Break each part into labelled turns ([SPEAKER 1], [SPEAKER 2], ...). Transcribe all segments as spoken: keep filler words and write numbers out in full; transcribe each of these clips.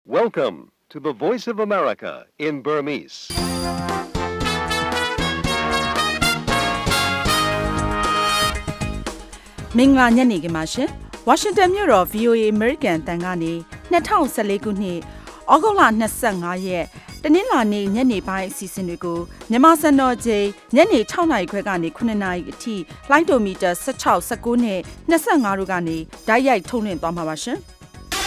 [SPEAKER 1] Welcome to the Voice of America in Burmese.
[SPEAKER 2] ။မင်္ဂလာညနေခင်းပါရှင်။ Washington မြို့တော် V O A American တန်ကနေ၂၀၁၄ခုနှစ်ဩဂုတ်လ၂၅ရက်တနင်္လာနေ့ညနေပိုင်းအစီအစဉ်တွေကိုမြန်မာစံတော်ချိန်ညနေ၆နာရီခွဲကနေခုနှစ်နာရီအထိလိုင်းဒိုမီတာ၁၆ ၁၉နဲ့၂၅တို့ကနေဓာတ်ရိုက်ထုတ်လွှင့်သွားမှာပါရှင်။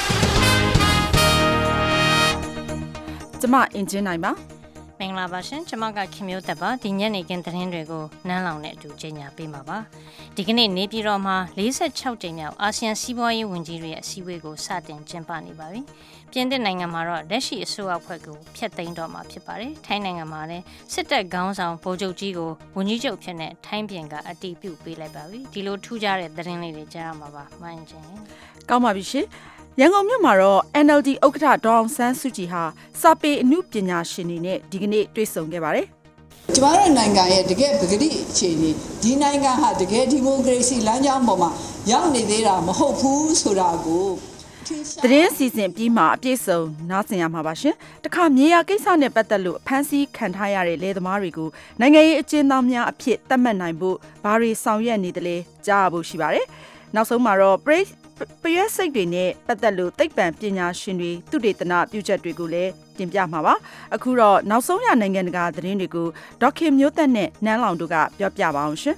[SPEAKER 2] ကျမအင်ဂျင်နိုင်ပါ
[SPEAKER 3] မင်္ဂလာပါရှင်ကျွန်မကခင်မျိုးသက်ပါဒီညနေခင်းသတင်းတွေကိုနန်းလောင်နဲ့အတူကြေညာပေးမှာပါဒီကနေ့နေပြည်တော်မှာ၄၆ကြိမ်မြောက်အာဆီယံစီးပွားရေးဝန်ကြီးတွေရဲ့အစည်းအဝေးကိုစတင်ကျင်းပနေပါပြီပြင်သစ်နိုင်ငံမှာတော့လက်ရှိအစိုးရအဖွဲ့ကိုဖျက်သိမ်းတော့မှာဖြစ်ပါတယ်ထိုင်းနိုင်ငံမှာလည်းစစ်တပ်ခေါင်းဆောင်ဗိုလ်ချုပ်ကြီးကိုဝန်ကြီးချုပ်ဖြစ်တဲ့ထိုင်းပြည်ကအတည်ပြုပေးလိုက်ပါပြီဒီလိုထူးခြားတဲ့သတင်းလေးတွေကြားရမှာပါမှန်ချင်း
[SPEAKER 2] ကောင်းပါပြီရှင်ရန်ကုန်မြို့မှာတော့ N L D ဥက္ကဋ္ဌဒေါအောင်ဆန်းစုကြည်ဟာစာပေအမှုပညာရှင်တွေနဲ့ဒီကနေ့တွေ့ဆုံခဲ့ပါတယ်
[SPEAKER 4] ။ကျမတို့နိုင်ငံရဲ့တကယ်ပဂတိအခြေအနေဒီနိုင်ငံဟာတကယ်ဒီမိုကရေစီလမ်းကြောင်းပေါ်မှာရောက်နေသေးတာမဟုတ်ဘူးဆိုတာကို
[SPEAKER 2] သတင်းစီစဉ်ပြီးမှအပြည့်စုံနားဆင်ရမှာပါရှင်။တခါမြေယာကိစ္စနဲ့ပတ်သက်လို့ဖမ်းဆီးခံထားရတဲ့လယ်သမားတွေကိုနိုင်ငံရေးအကျဉ်းသားများအဖြစ်သတ်မှတ်နိုင်ဖို့ဘာတွေဆောင်ရွက်နေသလဲကြားရဖို့ရှိပါတယ်။နောက်ဆုံးမှာတော့ပရိစိတ်တွေနဲ့ပတ်သက်လို့သိပ္ပံပညာရှင်တွေသုတေသနပြုချက်တွေကိုလည်းတင်ပြမှာပါအခုတော့နောက်ဆုံးရနိုင်ငံတကာသတင်းတွေကိုဒေါက်ခင်မျိုးသက်နဲ့နန်းလောင်တို့ကပြောပြပါအောင်ရှင်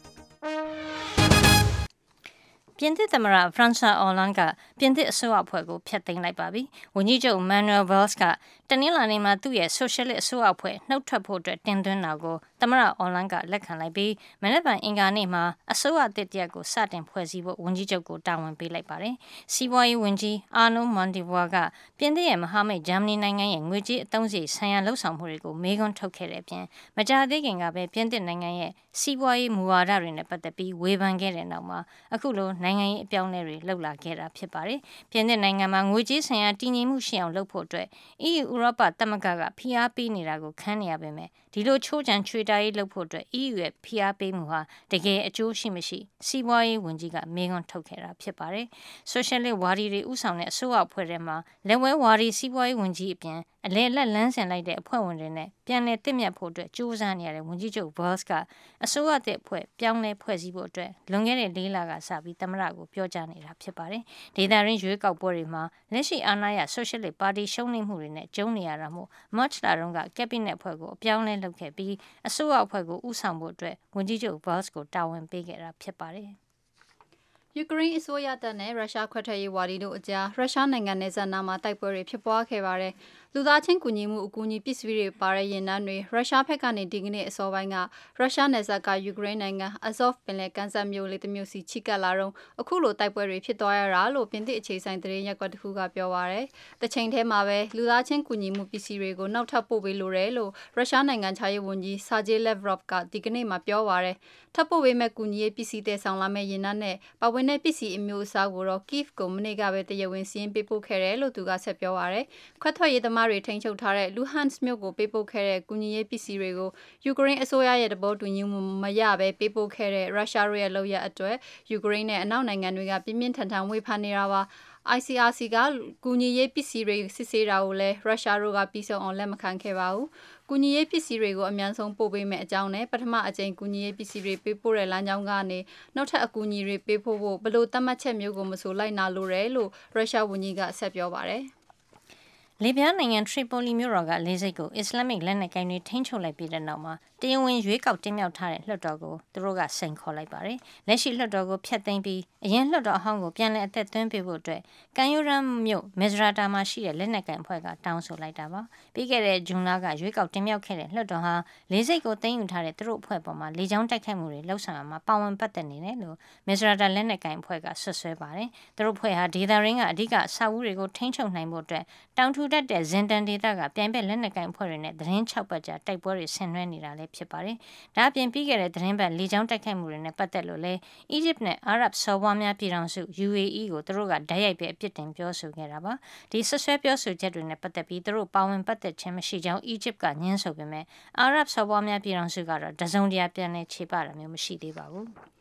[SPEAKER 3] ပြင်သစ်သမ္မတဖရန်ဆွာအော်လန်ကပြင်သစ်အစိုးရအဖွဲ့ကိုဖျက်သိမ်းလိုက်ပါပြီ။ဝန်ကြီးချုပ်မန်နွယ်ဗယ်စ်ကတနင်္လာနေ့မှာသူ့ရဲ့ဆိုရှယ်လစ်အစိုးရအဖွဲ့နှုတ်ထွက်ဖို့အတွက်တင်သွင်းတာကိုသမ္မတအော်လန်ကလက်ခံလိုက်ပြီးမနက်ဖြန်အင်္ဂါနေ့မှာအစိုးရအသစ်တရက်ကိုစတင်ဖွဲ့စည်းဖို့ဝန်ကြီးချုပ်ကိုတာဝန်ပေးလိုက်ပါတယ်။စီးပွားရေးဝန်ကြီးအာနိုမွန်ဒီဘွာကပြင်သစ်ရဲ့မဟာမိတ်ဂျာမနီနိုင်ငံရဲ့ငွေကြေးအသုံးစရိတ်ဆိုင်ရာလှုပ်ဆောင်မှုတွေကိုမေးခွန်းထုတ်ခဲ့တဲ့အပြင်မကြာသေးခင်ကပဲပြင်သစ်နိုင်ငံရဲ့စီးပွားရေးမူဝါဒတွေနဲ့ပတ်သက်ပြီးဝေဖန်ခဲ့တဲ့နောက်မှာအခုလိုနိုင်ငံရေးအပြောင်းအလဲတွေလှုပ်လာခဲ့တာဖြစ်ပါတယ်။ပြင်သစ်နိုင်ငံမှာငွေကြေးဆိုင်ရာတည်ငြိမ်မှုရှိအောင်လုပ်ဖို့အတွက် E U ဥရောပသမဂ္ဂကဖိအားပေးနေတာကိုခံနေရပေမဲ့ဒီလိုချိုးချံချွေတာရေးလုပ်ဖို့အတွက် E U ရဲ့ဖိအားပေးမှုဟာတကယ်အကျိုးရှိမရှိစီးပွားရေးဝန်ကြီးကမေးခွန်းထုတ်ခဲ့တာဖြစ်ပါတယ်။ Socialist ဝါဒီတွေဥဆောင်တဲ့အစိုးရအဖွဲ့ထဲမှာလက်ဝဲဝါဒီစီးပွားရေးဝန်ကြီးအပြင်အလဲလက်လန်းဆင်လိုက်တဲ့အဖွဲ့ဝင်တွေနဲ့ပြန်လည်တည်မြတ်ဖို့အတွက်ကြိုးစားနေရတဲ့ဝန်ကြီးချုပ်ဘော့စ်ကအစိုးရတဲ့အဖွဲ့ပြောင်းလဲဖွဲ့စည်းဖို့အတွက်လွန်ခဲ့တဲ့လေးလကစပြီးသမ္မတကိုပြောကြားနေတာဖြစ်ပါတယ်။ဒေသရင်းရွေးကောက်ပွဲတွေမှာလက်ရှိအာဏာရ Socialist ပါတီရှုံးနိမ့်မှုတွေနဲ့ကြုံနေရတာမို့ March လတုန်းက Cabinet အဖွဲ့ကိုအပြောင်းလဲလုပ်ခဲ့ပြီးအစိုးရအဖွဲ့ကိုဦးဆောင်ဖို့အတွက်ဝန်ကြီးချုပ်ဘော့စ်ကိုတာဝန်ပေးခဲ့တာဖြစ်ပါတယ်။
[SPEAKER 5] ယူကရိန်းအစိုးရတပ်နဲ့ရုရှားခွဲထွက်ရေးဝါဒီတို့အကြားရုရှားနိုင်ငံနယ်စပ်နားမှာတိုက်ပွဲတွေဖြစ်ပွားခဲ့ပါတယ်။လူသားချင်းကူညီမှုအကူအညီပစ္စည်းတွေပါတဲ့ရင်နှန်းတွေရုရှားဘက်ကနေဒီကနေ့အစောပိုင်းကရုရှားနယ်စပ်ကယူကရိန်းနိုင်ငံအဇော့ဖ်ပင်လယ်ကမ်းစပ်မြို့လေးတစ်မြို့စီချိကပ်လာတော့အခုလိုတိုက်ပွဲတွေဖြစ်သွားရတာလို့ပြင်သစ်အခြေဆိုင်သတင်းရက်ကွက်တစ်ခုကပြောပါရယ်။တချိန်တည်းမှာပဲလူသားချင်းကူညီမှုပစ္စည်းတွေကိုနောက်ထပ်ပို့ပေးလိုတယ်လို့ရုရှားနိုင်ငံခြားရေးဝန်ကြီးဆာဂျေလက်ဗရော့ဗ်ကဒီကနေ့မှပြောပါရယ်။ထပ်ပို့ပေးမဲ့ကူညီရေးပစ္စည်းတွေဆောင်လာမဲ့ရင်နှန်းနဲ့ပဝင်တဲ့ပစ္စည်းအမျိုးအစားကိုတော့ Kyiv ကိုမနေ့ကပဲတရားဝင်စီးရင်ပေးပို့ခဲ့တယ်လို့သူကဆက်ပြောပါရယ်။ခွဲထွက်ရေးသမားတွေထိန်းချုပ်ထားတဲ့လူဟန်စ်မြို့ကိုပေးပို့ခဲ့တဲ့ကူညီရေးပစ္စည်းတွေကိုယူကရိန်းအစိုးရရဲ့တဘောတူညီမှုမရဘဲပေးပို့ခဲ့တဲ့ရုရှားရဲ့လုပ်ရအတွက်ယူကရိန်းနဲ့အနောက်နိုင်ငံတွေကပြင်းပြင်းထန်ထန်ဝေဖန်နေတာပါI C R C ကကူညီရေးပစ္စည်းတွေစစ်ဆေးတာကိုလည်းရုရှားတို့ကပြီးဆုံးအောင်လက်မခံခဲ့ပါဘူး။ကူညီရေးပစ္စည်းတွေကိုအများဆုံးပို့ပေးမယ်အကြောင်းနဲ့ပထမအကြိမ်ကူညီရေးပစ္စည်းတွေပေးပို့တဲ့လမ်းကြောင်းကနေနောက်ထပ်အကူအညီတွေပေးဖို့ဘလို့သတ်မှတ်ချက်မျိုးကိုမဆိုလိုက်နာလိုတယ်လို့ရုရှားဝန်ကြီးကဆက်ပြောပါတယ်။
[SPEAKER 3] လီဘီယာနိုင်ငံထရီပိုလီမြို့တော်ကလေးစိတ်ကိုအစ္စလာမစ်လက်နက်ကိုင်တွေထိန်းချုပ်လိုက်ပြီးတဲ့နောက်မှာတရားဝင်ရွေးကောက်တင်မြှောက်ထားတဲ့လွှတ်တော်ကိုသူတို့ကစိန်ခေါ်လိုက်ပါတယ်။လက်ရှိလွှတ်တော်ကိုဖျက်သိမ်းပြီးအရင်လွှတ်တော်အဟောင်းကိုပြန်လည်အသက်သွင်းပေးဖို့အတွက်ကန်ယူရမ်မြို့မစ္စရာတာမှာရှိတဲ့လက်နက်ကိုင်အဖွဲ့ကတောင်းဆိုလိုက်တာပါ။ပြီးခဲ့တဲ့ဇွန်လကရွေးကောက်တင်မြှောက်ခဲ့တဲ့လွှတ်တော်ဟာလေးစိတ်ကိုသိမ်းယူထားတဲ့သူတို့အဖွဲ့ပေါ်မှာလေကြောင်းတိုက်ခိုက်မှုတွေလှုပ်ဆောင်ရမှာပါဝင်ပတ်သက်နေတယ်လို့မစ္စရာတာလက်နက်ကိုင်အဖွဲ့ကဆွဆွဲပါတယ်။သူတို့အဖွဲ့ဟာဒေသရင်းကအဓိကအဆောက်အဦတွေကိုထိန်းချုပ်နိုင်ဖို့အတွက်တောင်ထူထပ်တဲ့ဇင်တန်ဒေသကပြိုင်ဘက်လက်နက်ကိုင်အဖွဲ့တွေနဲ့သတင်း၆ပတ်ကြာတိုက်ပွဲတွေဆင်နွှဲနေတာလည်းဖြစ်ပါတယ်။ဒါအပြင်ပြီးခဲ့တဲ့သတင်းပတ်လေကြောင်းတိုက်ခိုက်မှုတွေနဲ့ပတ်သက်လို့လည်းအီဂျစ်နဲ့အာရပ်စော်ဘွားများပြည်ထောင်စု U A E ကိုသူတို့ကဓာတ်ရိုက်ပဲအပြစ်တင်ပြောဆိုခဲ့တာပါ။ဒီဆွဆွဲပြောဆိုချက်တွေနဲ့ပတ်သက်ပြီးသူတို့ပါဝင်ပတ်သက်ခြင်းမရှိကြောင်းအီဂျစ်ကညှင်းဆိုပေမဲ့အာရပ်စော်ဘွားများပြည်ထောင်စုကတော့တစုံတရာပြန်လည်ခြေပတာမျိုးမရှိသေးပါဘူး။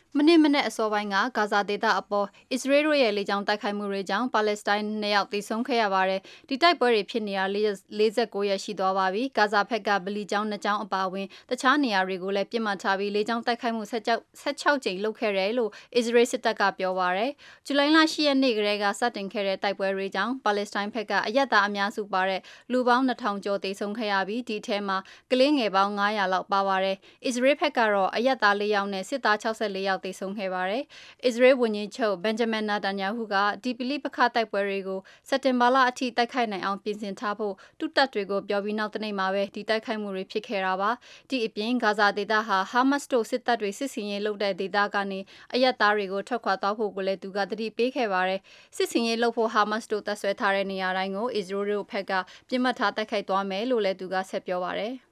[SPEAKER 5] မနေ့မနေ့အစောပိုင်းကဂါဇာဒေသအပေါ်အစ္စရေးတို့ရဲ့လေကြောင်းတိုက်ခိုက်မှုတွေကြောင့်ပါလက်စတိုင်းနှစ်ယောက်သေဆုံးခဲ့ရပါတယ်။ဒီတိုက်ပွဲတွေဖြစ်နေတာလေးဆယ်ကိုရက်ရှိသွားပါပြီ။ဂါဇာဘက်ကဗလီကျောင်းနှစ်ကျောင်းအပါအဝင်တခြားနေရာတွေကိုလည်းပြစ်မှတ်ထားပြီးလေကြောင်းတိုက်ခိုက်မှု၁၆ကြိမ်လုပ်ခဲ့တယ်လို့အစ္စရေးစစ်တပ်ကပြောပါတယ်။ဇူလိုင်လ၈ရက်နေ့ကတည်းကစတင်ခဲ့တဲ့တိုက်ပွဲတွေကြောင့်ပါလက်စတိုင်းဘက်ကအယက်သားအများစုပါတဲ့လူပေါင်းနှစ်ထောင်ကျော်သေဆုံးခဲ့ရပြီးဒီထဲမှာကလေးငယ်ပေါင်း၅ရာလောက်ပါပါတယ်။အစ္စရေးဘက်ကတော့အယက်သား၄ယောက်နဲ့စစ်သား၆၄ယောက်သေဆုံးခဲ့ပါတယ်။ အစ္စရေးဝန်ကြီးချုပ်ဘန်ဂျမင်နာတန်ယာဟုကဒီပလီပခတိုက်ပွဲတွေကိုစက်တင်ဘာလအထိတိုက်ခိုက်နိုင်အောင်ပြင်ဆင်ထားဖို့တူတပ်တွေကိုပြောပြီးနောက်တနေ့မှာပဲဒီတိုက်ခိုက်မှုတွေဖြစ်ခဲ့တာပါ။ဒီအပြင်ဂါဇာဒေသဟာဟာမတ်စ်တို့စစ်တပ်တွေစစ်စင်ရေးလုပ်တဲ့ဒေသကနေအယက်သားတွေကိုထွက်ခွာသွားဖို့ကိုလည်းသူကတတိပေးခဲ့ပါတယ်။စစ်စင်ရေးလုပ်ဖို့ဟာမတ်စ်တို့တပ်ဆွဲထားတဲ့နေရာတိုင်းကိုအစ္စရေးတို့ဘက်ကပြစ်မှတ်ထားတိုက်ခိုက်သွားမယ်လို့လည်းသူကဆက်ပြောပါတယ်။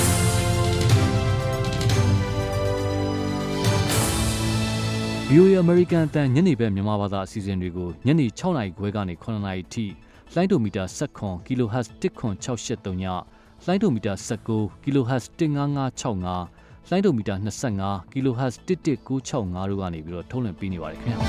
[SPEAKER 6] ဗီအိုအေ American အတန်ညနေဘက်မြန်မာဘာသာအစီအစဉ်တွေကိုညနေ၆နာရီခွဲကနေ၇နာရီထိလိုင်းဒိုမီတာ၁၇ kHz ၁ခွန်၆၈၃ညလိုင်းဒိုမီတာ၁၉ kHz ၁၅၅၆၅လိုင်းဒိုမီတာ၂၅ kHz ၁၁၉၆၅တို့ကနေပြီးတော့ထုတ်လွှင့်ပေးနေပါတယ်ခင်ဗျာ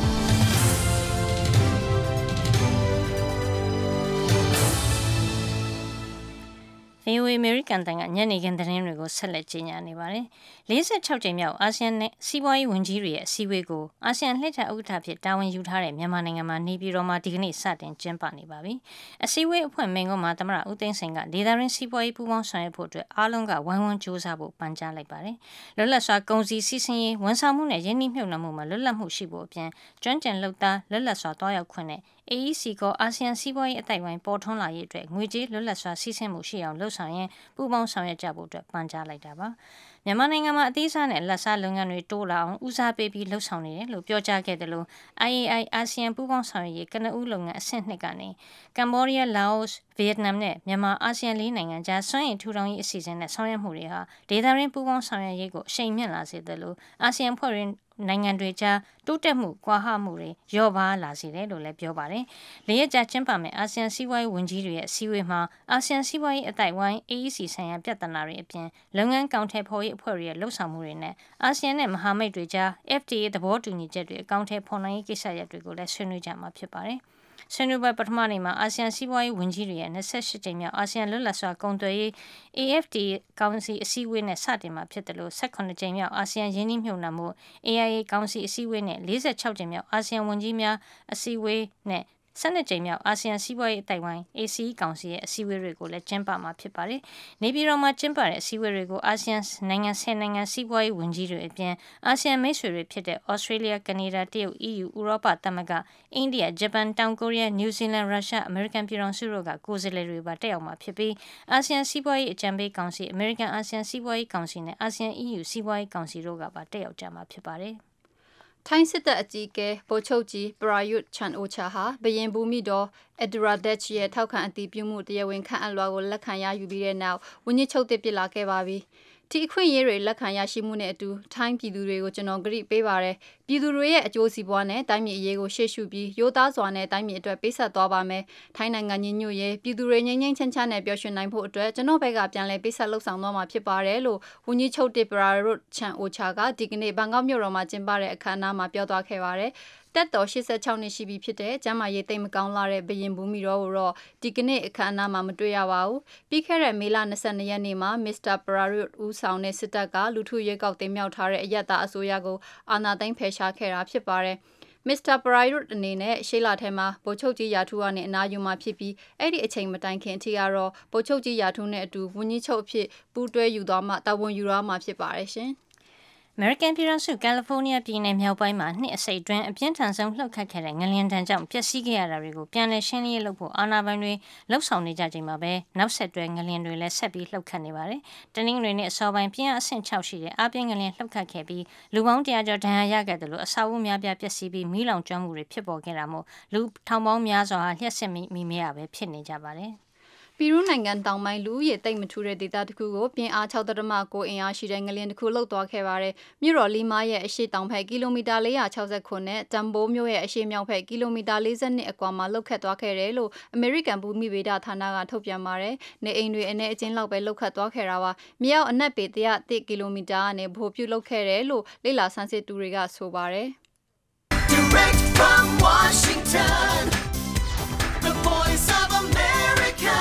[SPEAKER 3] ဗီအိုအေ American တန်ကညနေခင်းသတင်းတွေကိုဆက်လက်ကြီးညာနေပါတယ်။၄၆ကြိမ်မြောက်အာဆီယံနဲ့စီးပွားရေးဝန်ကြီးတွေရဲ့အစည်းအဝေးကိုအာဆီယံလှည့်ကျဥက္ကဋ္ဌဖြစ်တာဝန်ယူထားတဲ့မြန်မာနိုင်ငံမှာနေပြည်တော်မှာဒီကနေ့စတင်ကျင်းပနေပါပြီ။အစည်းအဝေးအဖွဲ့မိန့်ခွန်းမှာသမ္မတဦးသိန်းစိန်ကဒေသရင်းစီးပွားရေးပူးပေါင်းဆောင်ရွက်ဖို့အတွက်အားလုံးကဝိုင်းဝန်းကြိုးစားဖို့ပန်ကြားလိုက်ပါတယ်။လွတ်လပ်စွာကုန်စည်စီးဆင်းရေးဝန်ဆောင်မှုနဲ့ရင်းနှီးမြှုပ်နှံမှုမှာလွတ်လပ်မှုရှိဖို့အပြင်ကျွမ်းကျင်လုပ်သားလွတ်လပ်စွာတွားရောက်ခွင့်နဲ့ အေအီစီ ကအာဆီယံစီးပွားရေးအတိုက်ဝိုင်းပေါ်ထွန်းလာရေးအတွက်ငွေကြေးလွတ်လပ်စွာစီးဆင်းမှုရှိအောင်လှုပ်ဆောင်ရင်းပူးပေါင်းဆောင်ရွက်ကြဖို့အတွက်ပန်ကြားလိုက်တာပါ။မြန်မာနိုင်ငံမှာအသေးစားနဲ့လက်စားလုပ်ငန်းတွေတိုးလာအောင်ဦးစားပေးပြီးလှုပ်ဆောင်နေတယ်လို့ပြောကြားခဲ့တယ်လို့ အိုင်အေအိုင် အာဆီယံပူးပေါင်းဆောင်ရွက်ရေးကနဦးလုပ်ငန်းအဆင့်နှစ်ကနေကမ္ဘောဒီးယားလာအိုဗီယက်နမ်နဲ့မြန်မာအာဆီယံလေးနိုင်ငံကြားစွမ်းရည်ထူထောင်ရေးအစီအစဉ်နဲ့ဆောင်ရွက်မှုတွေဟာဒေသရင်းပူးပေါင်းဆောင်ရွက်ရေးကိုအရှိန်မြင့်လာစေတယ်လို့အာဆီယံဖွဲ့ရင်းနိုင်ငံတွေကြားတိုးတက်မှုကွာဟမှုတွေရောပါလာစေတယ်လို့လည်းပြောပါတယ်။လေးရက်ကြာကျင်းပမယ့်အာဆီယံစီးပွားရေးဝန်ကြီးတွေရဲ့အစည်းအဝေးမှာအာဆီယံစီးပွားရေးအတိုက်ဝိုင်း အေအီစီ ဆိုင်ရာပြဿနာတွေအပြင်လုပ်ငန်းကောင်ထည်ဖော်ရေးအဖွဲ့တွေရဲ့လှုပ်ဆောင်မှုတွေနဲ့အာဆီယံနဲ့မဟာမိတ်တွေကြား အက်ဖ်တီအေ သဘောတူညီချက်တွေအကောင်ထည်ဖော်နိုင်ရေးကိစ္စရပ်တွေကိုလည်းဆွေးနွေးကြမှာဖြစ်ပါတယ်။ဆွေးနွေးပွဲပထမနေ့မှာအာဆီယံစီးပွားရေးဝန်ကြီးတွေရဲ့၂၈ကြိမ်မြောက်အာဆီယံလွတ်လပ်စွာကုန်သွယ်ရေး အေအက်ဖ်တီအေ ကောင်စီအစည်းအဝေးနဲ့စတင်မှာဖြစ်တယ်လို့၁၇ကြိမ်မြောက်အာဆီယံရင်းနှီးမြှုပ်နှံမှု အေအိုင်အေ ကောင်စီအစည်းအဝေးနဲ့၄၆ကြိမ်မြောက်အာဆီယံဝန်ကြီးများအစည်းအဝေးနဲ့၁၂ကြိမ်မြောက်အာဆီယံစီးပွားရေးအတိုက်ဝိုင်း အေစီအီ ကောင်စီရဲ့အစည်းအဝေးတွေကိုလည်းကျင်းပမှာဖြစ်ပါတယ်။နေပြည်တော်မှာကျင်းပတဲ့အစည်းအဝေးတွေကိုအာဆီယံနိုင်ငံဆယ်နိုင်ငံစီးပွားရေးဝန်ကြီးတွေအပြင်အာဆီယံမိတ်ဆွေတွေဖြစ်တဲ့ဩစတြေးလျ၊ကနေဒါ၊တရုတ်၊အီးယူ၊ဥရောပသမဂ္ဂ၊အိန္ဒိယ၊ဂျပန်၊တောင်ကိုရီးယား၊နယူးဇီလန်၊ရုရှား၊အမေရိကန်ပြည်ထောင်စုတို့ကကိုယ်စားလှယ်တွေပါတက်ရောက်မှာဖြစ်ပြီးအာဆီယံစီးပွားရေးအကြံပေးကောင်စီ၊အမေရိကန်အာဆီယံစီးပွားရေးကောင်စီနဲ့အာဆီယံ အီးယူစီးပွားရေးကောင်စီတို့ကပါတက်ရောက်ကြမှာဖြစ်ပါတယ်။
[SPEAKER 5] ထိုင်းစစ်တပ်အကြီးအကဲဗိုလ်ချုပ်ကြီးပရာယွတ်ချန်အိုချာဟာဘရင်ဘူမိတော်အဒရာဒက်ချ်ရဲ့ထောက်ခံအတည်ပြုမှုတရားဝင်ခန့်အပ်လွှာကိုလက်ခံရယူပြီးတဲ့နောက်ဝန်ကြီးချုပ်တစ်ပြစ်လာခဲ့ပါပြီ။ဒီအခွင့်အရေးတွေလက်ခံရရှိမှုနဲ့အတူထိုင်းပြည်သူတွေကိုကျွန်တော်ကြိပေးပါတယ်။ပြည်သူတွေရဲ့အကျိုးစီးပွားနဲ့တိုင်းပြည်အရေးကိုရှေ့ရှုပြီးရိုးသားစွာနဲ့တိုင်းပြည်အတွက်ပေးဆက်သွားပါမယ်။ထိုင်းနိုင်ငံညီညွတ်ရေးပြည်သူတွေငြိမ်းငြိမ်းချမ်းချမ်းနဲ့ပျော်ရွှင်နိုင်ဖို့အတွက်ကျွန်တော်ဘက်ကပြန်လည်ပေးဆက်လှုပ်ဆောင်သွားမှာဖြစ်ပါတယ်လို့ဝန်ကြီးချုပ်တစ်ပရာယွတ်ချန်အိုချာကဒီကနေ့ဘန်ကောက်မြို့တော်မှာကျင်းပတဲ့အခမ်းအနားမှာပြောသွားခဲ့ပါတယ်။တက်တော်၈၆နှစ်ရှိပြီဖြစ်တဲ့ကျမ်းမာရေးသိမ်းမကောင်းလာတဲ့ဘရင်ဘူမီတော်ကိုတော့ဒီကနေ့အခမ်းအနားမှာမတွေ့ရပါဘူး။ပြီးခဲ့တဲ့မေလ၂၂ရက်နေ့မှာမစ္စတာပရာယွတ်ဦးဆောင်တဲ့စစ်တပ်ကလူထုရွေးကောက်တင်မြှောက်ထားတဲ့အယက်သားအစိုးရကိုအာဏာသိမ်းဖယ်ရှားခဲ့တာဖြစ်ပါတယ်။မစ္စတာပရာယွတ်အနေနဲ့ရှေ့လထဲမှာဗိုလ်ချုပ်ကြီးရာထူးကနေအနားယူမှာဖြစ်ပြီးအဲ့ဒီအချိန်မတိုင်ခင်အထိကတော့ဗိုလ်ချုပ်ကြီးရာထူးနဲ့အတူဝန်ကြီးချုပ်အဖြစ်ပူးတွဲယူသွားမှတာဝန်ယူရမှာဖြစ်ပါတယ်ရှင်။
[SPEAKER 3] အမေရိကန်ပြည်ထောင်စုကယ်လီဖိုးနီးယားပြည်နယ်မြောက်ပိုင်းမှာနှစ်အစိတ်အတွင်းအပြင်းထန်ဆုံးလှုပ်ခတ်ခဲ့တဲ့ငလျင်တန်းကြောင့်ပျက်စီးခဲ့ရတာတွေကိုပြန်လည်ရှင်းလင်းရေးလုပ်ဖို့အာဏာပိုင်တွေလှုပ်ဆောင်နေကြချိန်မှာပဲနောက်ဆက်တွဲငလျင်တွေလည်းဆက်ပြီးလှုပ်ခတ်နေပါတယ်။တနင်္ဂနွေနေ့အစောပိုင်းပြင်းအားအဆင့်၆ရှိတဲ့အားပြင်းငလျင်လှုပ်ခတ်ခဲ့ပြီးလူပေါင်းတရာကျော်ဒဏ်ရာရခဲ့တယ်လို့အဆောက်အဦများပြားပျက်စီးပြီးမီးလောင်ကျွမ်းမှုတွေဖြစ်ပေါ်ခဲ့တာမို့လူထောင်ပေါင်းများစွာဟာလျှက်စစ်မိမိမရပဲဖြစ်နေကြပါတယ်။
[SPEAKER 5] ပီရူးနိုင်ငံတောင်ပိုင်းလူဦးရေတိတ်မထူတဲ့ဒေသတစ်ခုကိုပြင်းအား၆ ဒသမ ၉ အင်အားရှိတဲ့ငလျင်တစ်ခုလှုပ်သွားခဲ့ပါတယ်။မြို့တော်လီမာရဲ့အရှေ့တောင်ဘက်ကီလိုမီတာ၄၆၉နဲ့တမ်ဘိုမြို့ရဲ့အရှေ့မြောက်ဘက်ကီလိုမီတာ၄၂အကွာမှာလှုပ်ခတ်သွားခဲ့တယ်လို့အမေရိကန်ဘူမိဗေဒဌာနကထုတ်ပြန်ပါတယ်။နေအိမ်တွေအနေအချင်းလောက်ပဲလှုပ်ခတ်သွားခဲ့တာပါ။မြေအောက်အနက်ပေတစ်ရာတစ်ကီလိုမီတာကနေဗဟိုပြုလှုပ်ခဲ့တယ်လို့လေ့လာဆန်းစစ်သူတွေကဆိုပါတယ်။
[SPEAKER 7] Direct from Washington, the voice of America,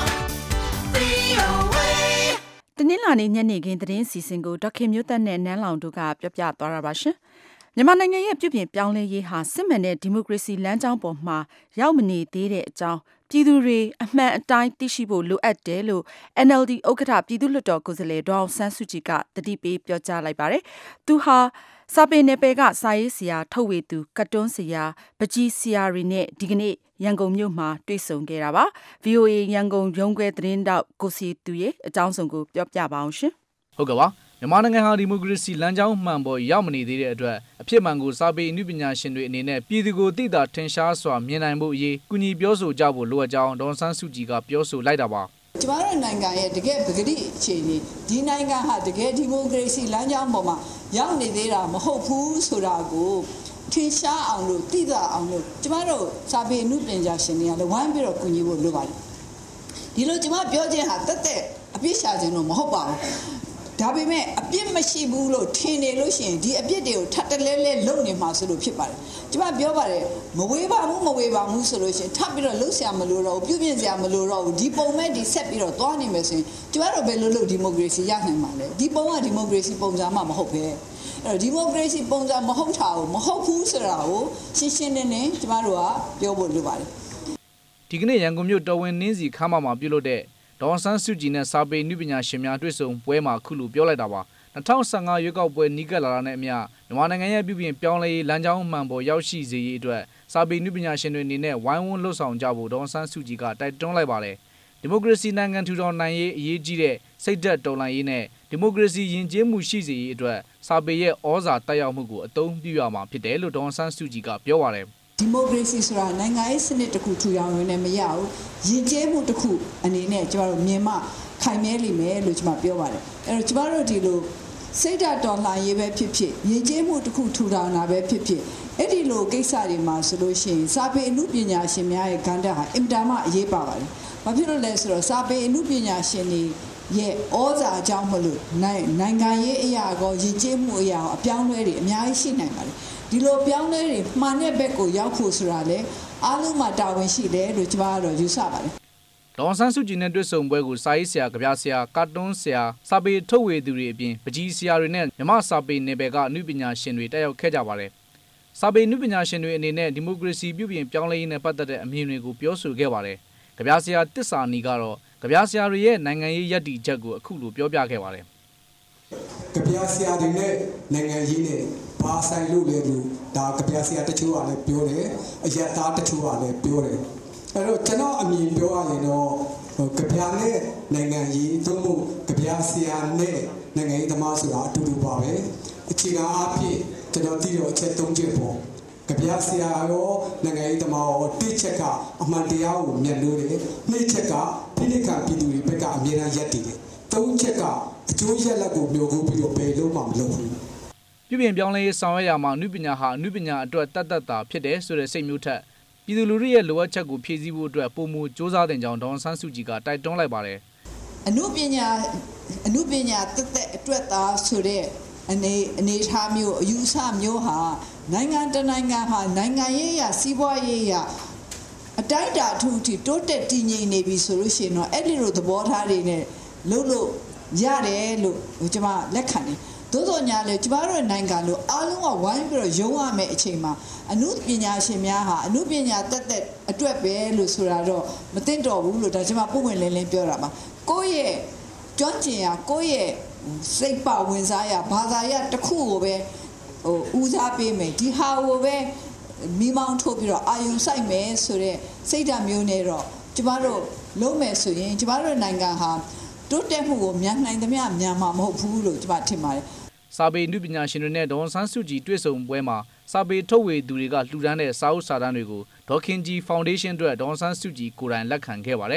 [SPEAKER 7] V O A
[SPEAKER 2] တနင်္လာနေ့ညနေခင်းသတင်းစီစဉ်ကိုဒေါက်ခင်မျိုးသက်နဲ့နန်းလောင်တို့ကပြပြသွားတာပါရှင်။မြန်မာနိုင်ငံရဲ့ပြုပြင်ပြောင်းလဲရေးဟာစစ်မှန်တဲ့ဒီမိုကရေစီလမ်းကြောင်းပေါ်မှာရောက်မနေသေးတဲ့အကြောင်းပြည်သူတွေအမှန်အတိုင်းသိရှိဖို့လိုအပ်တယ်လို့ N L D ဥက္ကဋ္ဌပြည်သူ့လွှတ်တော်ကိုယ်စားလှယ်ဒေါအောင်ဆန်းစုကြည်ကတတိပေးပြောကြားလိုက်ပါတယ်။သူဟာစာပေနယ်ပယ်ကစာရေးဆရာထုတ်ဝေသူကတ်တွန်းဆရာပကြီးဆရာတွေနဲ့ဒီကနေ့ရန်ကုန်မြို့မှာတွေ့ဆုံခဲ့တာပါ V O A ရန်ကုန်ရုံးခွဲသတင်းတောက်ကိုစီသူရဲ့အကြောင်းစုံကိုပြောပြပါအောင်ရှင်
[SPEAKER 8] ဟုတ်ကဲ့ပါမြန်မာနိုင်ငံဟာဒီမိုကရေစီလမ်းကြောင်းမှန်ပေါ်ရောက်မနေသေးတဲ့အတွက်အဖြစ်မှန်ကိုစာပေအနုပညာရှင်တွေအနေနဲ့ပြည်သူကိုသိတာထင်ရှားစွာမြင်နိုင်ဖို့အရေးကုညီပြောဆိုကြဖို့လိုအပ်ကြောင်းဒေါ်ဆန်းစုကြည်ကပြောဆိုလိုက်တာပါ
[SPEAKER 4] ကျမတို့နိုင်ငံရဲ့တကယ်ပဂတိအခြေအနေဒီနိုင်ငံဟာတကယ်ဒီမိုကရေစီလမ်းကြောင်းပေါ်မှာရောက်နေသေးတာမဟုတ်ဘူးဆိုတာကိုထင်ရှားအောင်လို့သိသာအောင်လို့ကျမတို့စာပေအနုပညာရှင်တွေကလည်းဝိုင်းပြီးတော့ကူညီဖို့လိုပါတယ်ဒီလိုကျမပြောခြင်းဟာတက်တဲ့အပြစ်ရှာခြင်းတော့မဟုတ်ပါဘူးဒါပေမဲ့အပြစ်မရှိဘူးလို့ထင်နေလို့ရှိရင်ဒီအပြစ်တွေကိုထပ်တလဲလဲလုံနေမှာဆိုလို့ဖြစ်ပါတယ်ကျမပြောပါတယ်မဝေးပါဘူးမဝေးပါဘူးဆိုလို့ရှိရင်ထပ်ပြီးတော့လှုပ်ရှားမလို့တော့ပြုပြင်စရာမလို့တော့ဒီပုံမဲ့ဒီဆက်ပြီးတော့သွားနေမယ်ဆိုရင်ကျမတို့ဘယ်လိုလုပ်ဒီမိုကရေစီရနိုင်မှာလဲဒီပုံကဒီမိုကရေစီပုံစံမှမဟုတ်ပဲအဲ့တော့ဒီမိုကရေစီပုံစံမဟုတ်တာကိုမဟုတ်ဘူးဆိုတာကိုရှင်းရှင်းလင်းလင်းကျမတို့ကပြောဖို့လိုပါတယ်
[SPEAKER 8] ဒီကနေ့ရန်ကုန်မြို့တော်ဝင်နှင်းစီခမ်းမမှာပြုလုပ်တဲ့ဒေါ်ဆန်းစုကြည်နဲ့စာပေနုပညာရှင်များတွေ့ဆုံပွဲမှာခုလိုပြောလိုက်တာပါ၂၀၁၅ရွေးကောက်ပွဲနီးကပ်လာတာနဲ့အမျှမြန်မာနိုင်ငံရဲ့ပြည်ပြင်ပြောင်းလဲရေးလမ်းကြောင်းမှန်ပေါ်ရောက်ရှိစေရေးအတွက်စာပေနုပညာရှင်တွေအနေနဲ့ဝိုင်းဝန်းလှုပ်ဆောင်ကြဖို့ဒေါ်ဆန်းစုကြည်ကတိုက်တွန်းလိုက်ပါတယ်ဒီမိုကရေစီနိုင်ငံထူထောင်နိုင်ရေးအရေးကြီးတဲ့စိတ်ဓာတ်တော်လှန်ရေးနဲ့ဒီမိုကရေစီယဉ်ကျေးမှုရှိစေရေးအတွက်စာပေရဲ့ဩဇာတက်ရောက်မှုကိုအသုံးပြုရမှာဖြစ်တယ်လို့ဒေါ်ဆန်းစုကြည်ကပြောပါတယ်
[SPEAKER 4] ဒီမိုကရေစီဆိုတာနိုင်ငံရေးစနစ်တစ်ခုထူထောင်ရင်းနဲ့မရဘူးယဉ်ကျေးမှုတစ်ခုအနေနဲ့ကျမတို့မြင်မှခိုင်မြဲလိမ့်မယ်လို့ကျမပြောပါတယ်အဲ့တော့ကျမတို့ဒီလိုစိတ်ဓာတ်တော်လှန်ရေးပဲဖြစ်ဖြစ်ယဉ်ကျေးမှုတစ်ခုထူထောင်တာပဲဖြစ်ဖြစ်အဲ့ဒီလိုကိစ္စတွေမှာဆိုလို့ရှိရင်စာပေအမှုပညာရှင်များရဲ့ကဏ္ဍဟာအင်တာမအရေးပါပါတယ်ဘာဖြစ်လို့လဲဆိုတော့စာပေအမှုပညာရှင်တွေရဲ့ဩဇာအကြောင်းမလို့နိုင်ငံရေးအရာကောယဉ်ကျေးမှုအရာအပြောင်းလဲတွေအများကြီးရှိနိုင်ပါတယ်ဒီလိုပြောင်းလဲတွေမှန်တဲ့ဘက်ကိုရောက်ဖို့ဆိုတာလေအားလုံးမှာတာဝန်ရှိတယ်လို့ကျမကတော့ယူဆပါတယ်
[SPEAKER 8] ဒေါ်ဆန်းစုကြည်နဲ့တွေ့ဆုံပွဲကိုစာရေးဆရာကဗျာဆရာကာတွန်းဆရာစာပေထုတ်ဝေသူတွေအပြင်ပကြီးဆရာတွေနဲ့မြမစာပေနယ်ပယ်ကအနုပညာရှင်တွေတက်ရောက်ခဲ့ကြပါတယ်စာပေအနုပညာရှင်တွေအနေနဲ့ဒီမိုကရေစီပြုပြင်ပြောင်းလဲရေးနဲ့ပတ်သက်တဲ့အမြင်တွေကိုပြောဆိုခဲ့ပါတယ်ကဗျာဆရာတစ္ဆာနီကတော့ကဗျာဆရာတွေရဲ့နိုင်ငံရေးရည်တည်ချက်ကိုအခုလိုပြောပြခဲ့ပါတယ်
[SPEAKER 9] ကဗျာဆရာတွေနဲ့နိုင်ငံရေးနဲ့ဘာဆိုင်လို့လဲလို့ဒါကဗျာဆရာတချို့ကလည်းပြောတယ်အရက်သားတချို့ကလည်းပြောတယ်အဲ့တော့ကျွန်တော်အမြင်ပြောရရင်တော့ကဗျာနဲ့နိုင်ငံရေးသို့မဟုတ်ကဗျာဆရာနဲ့နိုင်ငံရေးသမားဆိုတာအတူတူပါပဲအခြေခံအားဖြင့်ကျွန်တော်သိတော့အချက်၃ချက်ပေါ့ကဗျာဆရာရောနိုင်ငံရေးသမားရောတစ်ချက်ကအမှန်တရားကိုမျက်နှိုးတယ်နှစ်ချက်ကဖိနှိပ်ခံပြည်သူတွေဘက်ကအမြဲတမ်းရပ်တည်တယ်သုံးချက်ကအကျိုးရက်လက်ကိုမျိုးကိုပြီးတော့ဘယ်လုံးမှမလုပ်ဘူး
[SPEAKER 8] ပြုပြင်ပြောင်းလဲရေးဆောင်ရွက်ရမှာအနုပညာဟာအနုပညာအတွက်တတ်တတ်တာဖြစ်တယ်ဆိုတဲ့စိတ်မျိုးထက်ပြည်သူလူထုရဲ့လိုအပ်ချက်ကိုဖြည့်ဆည်းဖို့အတွက်ပုံမူစ조사တင်ကြောင်းဒေါ်ဆန်းစုကြည်ကတိုက်တွန်းလိုက်ပါတယ်
[SPEAKER 4] အနုပညာအနုပညာတက်တဲ့အတွက်သားဆိုတဲ့အနေအနေထားမျိုးအယူအဆမျိုးဟာနိုင်ငံတနိုင်ငံဟာနိုင်ငံရေးအရစီးပွားရေးအရအတိုင်းအတာအထူးအထိတိုးတက်တည်ငြိမ်နေပြီဆိုလို့ရှိရင်တော့အဲ့ဒီလိုသဘောထားတွေနဲ့လို့လို့ရတယ်လို့ကျွန်မလက်ခံတယ်သို့တော်ညာလေကျမတို့နိုင်ငံလိုအားလုံးကဝိုင်းပြီးတော့ရုံးရမယ့်အချိန်မှာအမှုပညာရှင်များဟာအမှုပညာတက်တက်အတွက်ပဲလို့ဆိုတာတော့မသိတော့ဘူးလို့ဒါကျမပုံဝင်လင်းလင်းပြောတာပါကိုယ့်ရဲ့ကျွမ်းကျင်ရာကိုယ့်ရဲ့စိတ်ပါဝင်စားရာဘာသာရတစ်ခုကိုပဲဟိုဦးစားပေးမယ်ဒီဟာကိုပဲမိမောင်းထုတ်ပြီးတော့အာယုံစိုက်မယ်ဆိုတဲ့စိတ်ဓာတ်မျိုးနဲ့တော့ကျမတို့လုံးမယ်ဆိုရင်ကျမတို့နိုင်ငံဟာတိုးတက်မှုကိုမြန်နိုင်သမျှမြန်မှာမဟုတ်ဘူးလို့ကျမထင်ပါတယ်
[SPEAKER 8] စာပေအနုပညာရှင်တွေနဲ့ဒေါ်ဆန်းစုကြည်တွေ့ဆုံပွဲမှာစာပေထုတ်ဝေသူတွေကလှူဒန်းတဲ့စာအုပ်စာတမ်းတွေကိုဒေါ်ခင်ကြီးဖောင်ဒေးရှင်းအတွက်ဒေါ်ဆန်းစုကြည်ကိုယ်တိုင်လက်ခံခဲ့ပါတယ်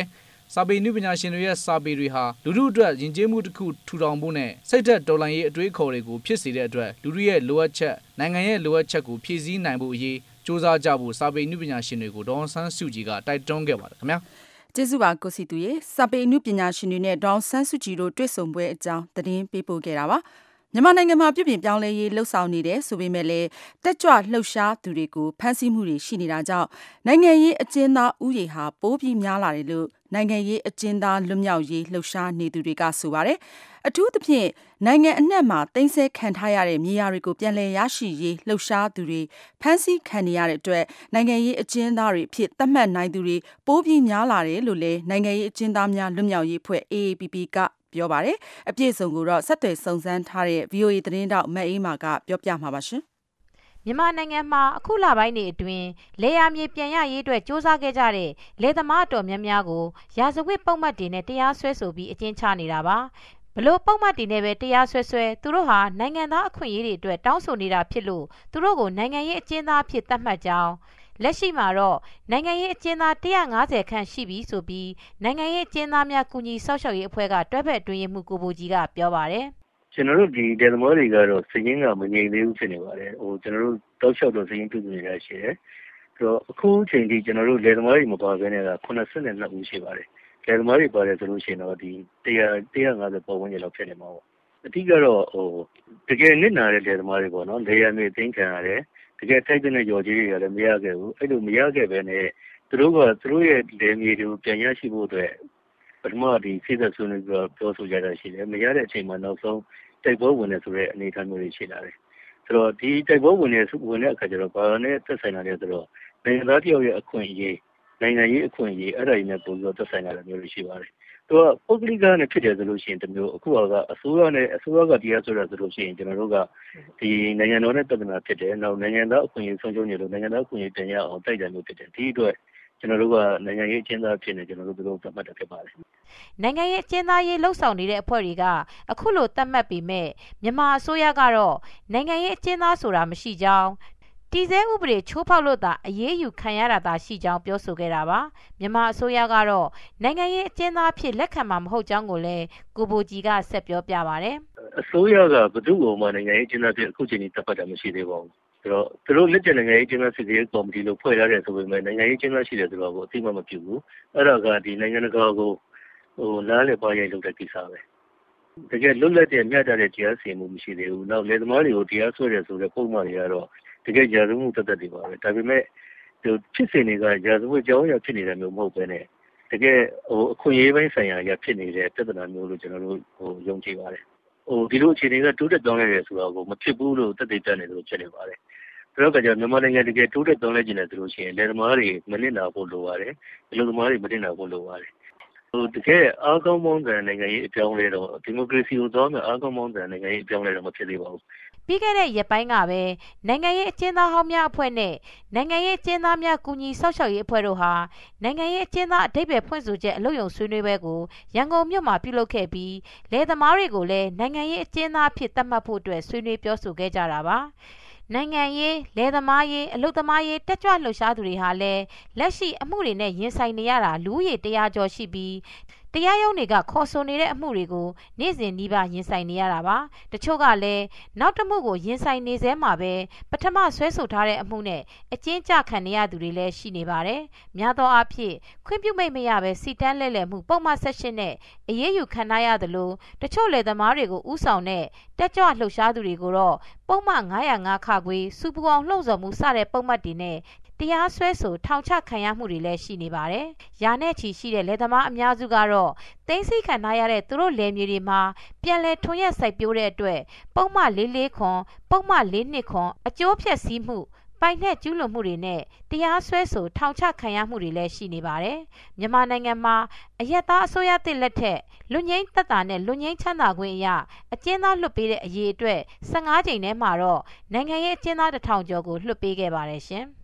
[SPEAKER 8] စာပေနုပညာရှင်တွေရဲ့စာပေတွေဟာလူထုအတွက်ယဉ်ကျေးမှုတစ်ခုထူထောင်ဖို့နဲ့စိတ်သက်တော်လှန်ရေးအတွေးခေါ်တွေကိုဖြစ်စေတဲ့အတွက်လူထုရဲ့လိုအပ်ချက်နိုင်ငံရဲ့လိုအပ်ချက်ကိုဖြည့်ဆည်းနိုင်ဖို့အရေးစူးစမ်းကြဖို့စာပေနုပညာရှင်တွေကိုဒေါ်အောင်ဆန်းစုကြည်ကတိုက်တွန်းခဲ့ပါတယ်ခင်ဗျာ
[SPEAKER 2] ကျေးဇူးပါကိုစီတူရေစာပေအနုပညာရှင်တွေနဲ့ဒေါ်အောင်ဆန်းစုကြည်တို့တွေ့ဆုံပွဲအကြောင်းသတင်းပေးပို့ခဲ့တာပါမြန်မာနိုင်ငံမှာပြည်ပြင်ပြောင်းလဲရေးလှုပ်ဆောင်နေတဲ့ဆိုပေမဲ့လည်းတက်ကြွလှုပ်ရှားသူတွေကိုဖမ်းဆီးမှုတွေရှိနေတာကြောင့်နိုင်ငံရေးအကျဉ်းသားဥယေဟာပိုးပြီးများလာတယ်လို့နိုင်ငံရေးအကျဉ်းသားလွတ်မြောက်ရေးလှုပ်ရှားနေသူတွေကဆိုပါတယ်အထူးသဖြင့်နိုင်ငံအနှံ့မှာတင်ဆက်ခံထားရတဲ့မြေယာတွေကိုပြန်လည်ရရှိရေးလှုပ်ရှားသူတွေဖမ်းဆီးခံနေရတဲ့အတွက်နိုင်ငံရေးအကျဉ်းသားတွေဖြစ်သတ်မှတ်နိုင်သူတွေပိုးပြီးများလာတယ်လို့လည်းနိုင်ငံရေးအကျဉ်းသားများလွတ်မြောက်ရေးဖွဲ့ A A P P ကပြောပါတယ်အပြည့်စုံကိုတော့ဆက်သွယ်စုံစမ်းထားတဲ့ V O A သတင်းတောက်မတ်အေးမာကပြောပြမှာပါရှင်
[SPEAKER 10] မြန်မာနိုင်ငံမှာအခုလပိုင်းတွေအတွင်းလေယာမြေပြန်ရရေးအတွက်စ조사ခဲ့ကြတဲ့လေသမားတော်များများကိုရာဇဝတ်ပုံမှတ်တွေနဲ့တရားစွဲဆိုပြီးအကျဉ်းချနေတာပါဘလို့ပုံမှတ်တွေနဲ့ပဲတရားစွဲစွဲသူတို့ဟာနိုင်ငံသားအခွင့်အရေးတွေအတွက်တောင်းဆိုနေတာဖြစ်လို့သူတို့ကိုနိုင်ငံရေးအကျဉ်းသားဖြစ်သတ်မှတ်ကြောင်းလက်ရှိမှာတော့နိုင်ငံရေးအကျဉ်းသားone hundred fiftyခန့်ရှိပြီဆိုပြီးနိုင်ငံရေးအကျဉ်းသားများကူညီဆောက်ရှောက်ရေးအဖွဲ့ကတွဲဖက်အတွင်းရေးမှူးကိုဘိုကြီးကပြောပါတယ်
[SPEAKER 11] ကျွန်တော်တို့ဒီဒေသမောတွေကတော့စည်ရင်းကမငြိမ်သေးဘူးဖြစ်နေပါတယ်ဟိုကျွန်တော်တို့တောက်လျှောက်တော့စည်ရင်းပြုစုနေတာရှိတယ်ဆိုတော့အခုချိန်ထိကျွန်တော်တို့ဒေသမောတွေမပါဘဲနဲ့ကeighty-twoဦးရှိပါတယ်ဒေသမောတွေပါတယ်ဆိုလို့ရှိရင်တော့ဒီone hundred fiftyပတ်ဝန်းကျင်လောက်ဖြစ်နေမှာပေါ့အတိကတော့ဟိုတကယ်နစ်နာတဲ့ဒေသမောတွေပေါ့နော်လေယာဉ်တွေသိမ်းခံရတယ်တကယ်ထိုက်တဲ့ရော်ကြီးတွေကလည်းမရခဲ့ဘူးအဲ့လိုမရခဲ့ပဲနဲ့သူတို့ကသူတို့ရဲ့လေမြေတွေကိုပြန်ရရှိဖို့အတွက်ပထမဒီစိတ်သက်ဆွေးနွေးပြီးပြောဆိုကြတာရှိတယ်မရတဲ့အချိန်မှာနောက်ဆုံးတိုက်ပွဲဝင်နေဆိုတဲ့အနေအထားမျိုးတွေရှိလာတယ်ဆိုတော့ဒီတိုက်ပွဲဝင်နေဝင်တဲ့အခါကျတော့ဘာနဲ့သက်ဆိုင်လာလဲဆိုတော့နိုင်ငံသားတယောက်ရဲ့အခွင့်အရေးနိုင်ငံရေးအခွင့်အရေးအဲ့ဒါကြီးနဲ့ပုံပြီးသက်ဆိုင်လာတဲ့မျိုးတွေရှိပါတယ်သူကပုဂ္ဂလိကနဲ့ဖြစ်တယ်ဆိုလို့ရှိရင်တမျိုးအခုကအစိုးရနဲ့အစိုးရကတရားစွဲတာဆိုလို့ရှိရင်ကျွန်တော်တို့ကဒီနိုင်ငံတော်နဲ့ပြည်နာဖြစ်တယ်နောက်နိုင်ငံသားအခွင့်အရေးဆုံးရှုံးနေလို့နိုင်ငံသားအခွင့်အရေးတင်ရအောင်တိုက်တယ်မျိုးဖြစ်တယ်ဒီအတွက်ကျွန်တော်တို့ကနိုင်ငံရေးအကျဉ်းသားဖြစ်နေကျွန်တော်တို့တို့သတ်မှတ်တာဖြစ်ပါတယ်
[SPEAKER 10] နိုင်ငံရေးအကျဉ်းသားရေးလှုပ်ဆောင်နေတဲ့အဖွဲ့တွေကအခုလိုသတ်မှတ်ပြီးမဲ့မြန်မာအစိုးရကတော့နိုင်ငံရေးအကျဉ်းသားဆိုတာမရှိကြောင်းတည်ဆဲဥပဒေချိုးဖောက်လို့သာအရေးယူခံရတာသာရှိကြောင်းပြောဆိုခဲ့တာပါမြန်မာအစိုးရကတော့နိုင်ငံရေးအကျဉ်းသားဖြစ်လက်ခံမှာမဟုတ်ကြောင်းကိုလည်းကိုဘိုကြီးကဆက်ပြောပြပါတယ်
[SPEAKER 11] အစိုးရကဘယ်သူ့ကိုမှနိုင်ငံရေးအကျဉ်းသားဖြစ်အခုချိန်ထိတပ်ပတ်တာမရှိသေးပါဘူးဆိုတော့သူတို့လက်ကျန်နိုင်ငံရေးအကျဉ်းသားစစ်ရေးကော်မတီလို့ဖွဲ့ထားတယ်ဆိုပေမဲ့နိုင်ငံရေးအကျဉ်းသားရှိတယ်ဆိုတော့ကိုအသိမှမပြုဘူးအဲ့ဒါကဒီနိုင်ငံတကာကိုဟိုနားလည်ပါရိုက်လုပ်တဲ့ကိစ္စပဲတကယ်လွတ်လပ်တဲ့မြတ်တဲ့တရားစီရင်မှုမရှိသေးဘူးနောက်လေသမားတွေကိုတရားစွဲတယ်ဆိုတဲ့ပုံမှန်တွေကတော့တကယ်ရာဇဝတ်သက်သက်တွေပါပဲဒါပေမဲ့ဒီဖြစ်စဉ်တွေကရာဇဝတ်ကြောင်းရဖြစ်နေတဲ့မျိုးမဟုတ်ဘဲနဲ့တကယ်ဟိုအခွင့်အရေးပိုင်းဆိုင်ရာရဖြစ်နေတဲ့ပြဿနာမျိုးလို့ကျွန်တော်တို့ဟိုယုံကြည်ပါတယ်ဟိုဒီလိုအခြေအနေကတိုးတက်တောင်းလဲတယ်ဆိုတော့ကိုမဖြစ်ဘူးလို့သက်သေပြနေလို့ဖြစ်နေပါတယ်ဒါတော့ကမြန်မာနိုင်ငံတကယ်တိုးတက်တောင်းလဲခြင်းတယ်ဆိုလို့ရှိရင်လေသမားတွေမနစ်နာဖို့လိုပါတယ်ဒီလိုသမားတွေမနစ်နာဖို့လိုပါတယ်ဟိုတကယ်အားကောင်းမောင်းတဲ့နိုင်ငံရေးအပြောင်းလဲတော့ဒီမိုကရေစီကိုသွားမယ်အားကောင်းမောင်းတဲ့နိုင်ငံရေးအပြောင်းလဲတော့မဖြစ်သေးပါဘူး
[SPEAKER 10] ပြီးခဲ့တဲ့ရက်ပိုင်းကပဲနိုင်ငံရေးအကျဉ်းသားဟောင်းများအဖွဲ့နဲ့နိုင်ငံရေးအကျဉ်းသားများကူညီဆောက်ရှောက်ရေးအဖွဲ့တို့ဟာနိုင်ငံရေးအကျဉ်းသားအဓိပ္ပာယ်ဖွင့်ဆိုချက်အလုပ်ရုံဆွေးနွေးပွဲကိုရန်ကုန်မြို့မှာပြုလုပ်ခဲ့ပြီးလယ်သမားတွေကိုလည်းနိုင်ငံရေးအကျဉ်းသားဖြစ်သတ်မှတ်ဖို့အတွက်ဆွေးနွေးပြောဆိုခဲ့ကြတာပါနိုင်ငံရေးလယ်သမားရေးအလုပ်သမားရေးတက်ကြွလှုပ်ရှားသူတွေဟာလည်းလက်ရှိအမှုတွေနဲ့ရင်ဆိုင်နေရတာလူဦးရေone hundredကျော်ရှိပြီးတရားရုံးတွေကခေါ်ဆိုနေတဲ့အမှုတွေကိုနေ့စဉ်နှီးပါရင်ဆိုင်နေရတာပါတချို့ကလည်းနောက်တစ်မှုကိုရင်ဆိုင်နေစဲမှာပဲပထမဆွဲဆိုထားတဲ့အမှုနဲ့အကျဉ်းချခံနေရသူတွေလည်းရှိနေပါတယ်များသောအားဖြင့်ခွင့်ပြုမိတ်မရပဲစီတန်းလဲလှယ်မှုပုံမှန်sectionနဲ့အရေးယူခံရသလိုတချို့လယ်သမားတွေကိုဥဆောင်တဲ့တက်ကြွလှုပ်ရှားသူတွေကိုတော့ပုံမှန်nine oh fiveခခွေစူပူအောင်လှုံ့ဆော်မှုစတဲ့ပုံမှန်တွေနဲ့တရားစွဲဆိုထောင်ချခံရမှုတွေလည်းရှိနေပါတယ်။ရာနဲ့ချီရှိတဲ့လယ်သမားအများစုကတော့သိမ်းဆည်းခံထားရတဲ့သူတို့လယ်မြေတွေမှာပြန်လည်ထွန်ရက်စိုက်ပျိုးတဲ့အတွက်ပုံမှန်four fortyခွန်ပုံမှန်four twentyခွန်အကျိုးဖြတ်စည်းမှုပိုင်နဲ့ကျူးလွန်မှုတွေနဲ့တရားစွဲဆိုထောင်ချခံရမှုတွေလည်းရှိနေပါတယ်။မြန်မာနိုင်ငံမှာအရက်သားအစိုးရတစ်လက်ထက်လူငိမ့်သက်တာနဲ့လူငိမ့်ချမ်းသာခွင့်အရအကျဉ်းသားလွှတ်ပေးတဲ့အရေးအတွက်fifteenကြိမ်ထဲမှာတော့နိုင်ငံရေးအကျဉ်းသားone thousandကျော်ကိုလွှတ်ပေးခဲ့ပါတယ်ရှင်။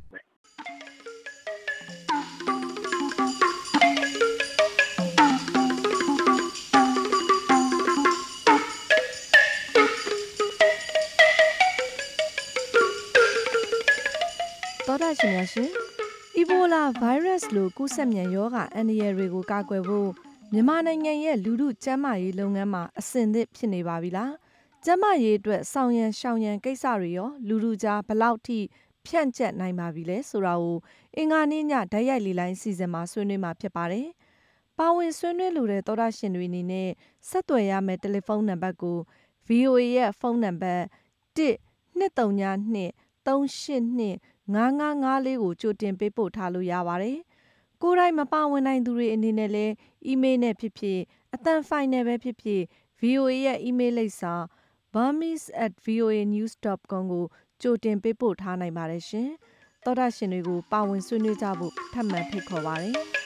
[SPEAKER 12] တော်ရရှင်များရှင် E Ebola virus လို့ကူးစက်မြန်ရောဂါအန္တရာယ်တွေကိုကာကွယ်ဖို့မြန်မာနိုင်ငံရဲ့လူထုကျန်းမာရေးလုပ်ငန်းမှာအဆင့်သစ်ဖြစ်နေပါပြီလားကျန်းမာရေးအတွက်ဆောင်ရန်ရှောင်ရန်ကိစ္စတွေရောလူထုကြားဘလောက်ထိဖြန့်ကျက်နိုင်ပါပြီလဲဆိုတာကိုအင်္ဂါနေ့ညဓာတ်ရိုက်လေလိုင်းစီစဉ်မှာဆွေးနွေးမှာဖြစ်ပါတယ်ပါဝင်ဆွေးနွေးလိုတဲ့သောတာရှင်တွေအနေနဲ့ဆက်သွယ်ရမယ့်တယ်လီဖုန်းနံပါတ်ကို ဗီအိုအေ ရဲ့ဖုန်းနံပါတ်one two three two three eight two five five fiveလေးကိုကြိုတင်ပေးပို့ထားလို့ရပါတယ်။ကိုယ်တိုင်မပါဝင်နိုင်သူတွေအနေနဲ့လည်းအီးမေးလ်နဲ့ဖြစ်ဖြစ်အသံဖိုင်နဲ့ပဲဖြစ်ဖြစ် ဗီအိုအေ ရဲ့အီးမေးလ်လိပ်စာ burmese at v o a news dot com ကိုကြိုတင်ပေးပို့ထားနိုင်ပါတယ်ရှင်။သောတာရှင်တွေကိုပါဝင်ဆွေးနွေးကြဖို့ထပ်မံဖိတ်ခေါ်ပါတယ်။